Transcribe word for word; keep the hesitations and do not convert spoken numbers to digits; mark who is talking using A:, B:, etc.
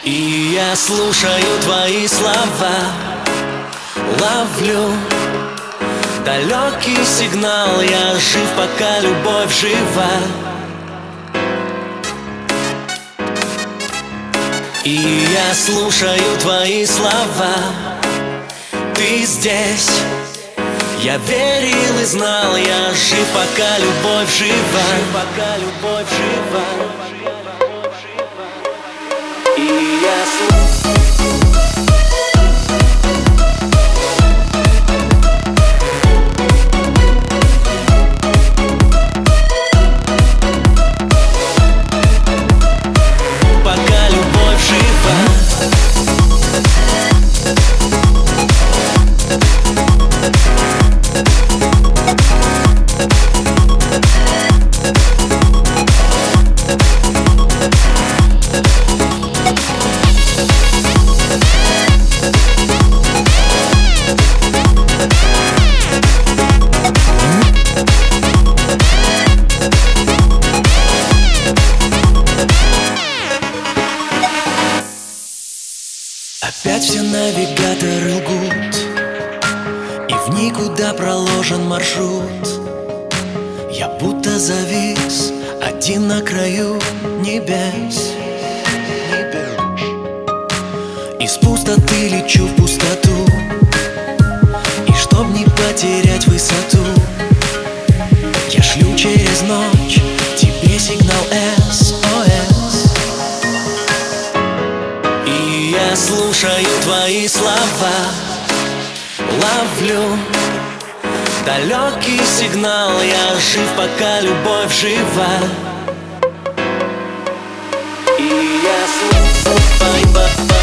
A: И я слушаю твои слова, ловлю далекий сигнал. Я жив, пока любовь жива. И я слушаю твои слова. Ты здесь, я верил и знал. Я жив, пока любовь жива. Пока любовь жива. И я слушаю. Опять все навигаторы лгут, и в никуда проложен маршрут. Я будто завис один на краю небес. Из пустоты лечу в пустоту, и чтоб не потерять высоту, я шлю через ночь тебе сигнал эс о эс. Я слушаю твои слова, ловлю далекий сигнал. Я жив, пока любовь жива. И я слушаю твои слова.